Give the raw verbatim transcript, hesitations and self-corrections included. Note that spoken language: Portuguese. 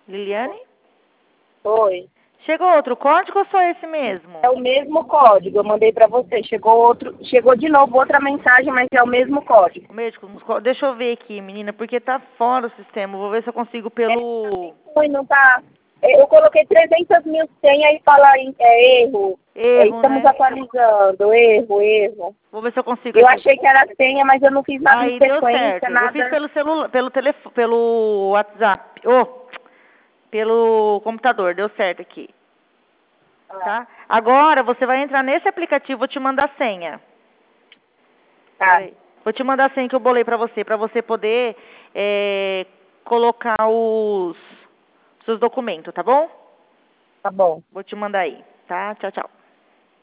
Liliane? Oi. Chegou outro código ou só esse mesmo? É o mesmo código, eu mandei pra você. Chegou outro, chegou de novo outra mensagem, mas é o mesmo código. O médico, deixa eu ver aqui, menina, porque tá fora o sistema. Vou ver se eu consigo pelo... Foi, não tá... Eu coloquei trezentas mil senhas e fala em é, erro. É, Erro, estamos né? atualizando, erro, erro. Vou ver se eu consigo Eu aqui. achei que era senha, mas eu não fiz nada em Aí deu sequência, certo. Eu fiz nada. pelo celular, pelo telefone, pelo WhatsApp. Oh, pelo computador, deu certo aqui. Tá? Agora você vai entrar nesse aplicativo, vou te mandar a senha. Tá, Peraí. Vou te mandar a senha que eu bolei pra você, pra você poder é, colocar os seus documentos, tá bom? tá bom. Vou te mandar aí, tá? Tchau, tchau.